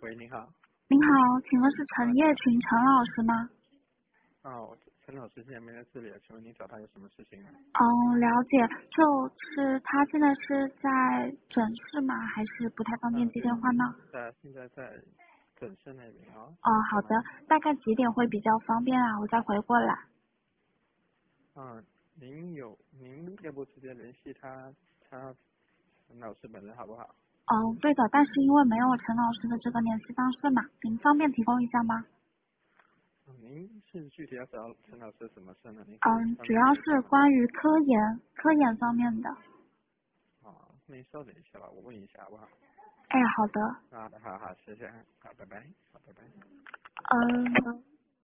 喂，你好。 您好，请问是陈叶群陈老师吗？ 陈老师现在没在这里了，请问您找他有什么事情吗？ 了解，就是他现在是在诊室吗？还是不太方便接对， 电话呢？ 现在在诊室那边啊。 好的，大概几点会比较方便啊？我再回过来。 您要不直接联系他陈老师本人好不好？ 对的，但是因为没有陈老师的这个联系方式嘛，您方便提供一下吗？ 您是具体要找陈老师什么事呢？您主要是关于科研方面的。 那您稍等一下吧，我问一下好不好？ 好的。 好，谢谢，好，拜拜，好，拜拜。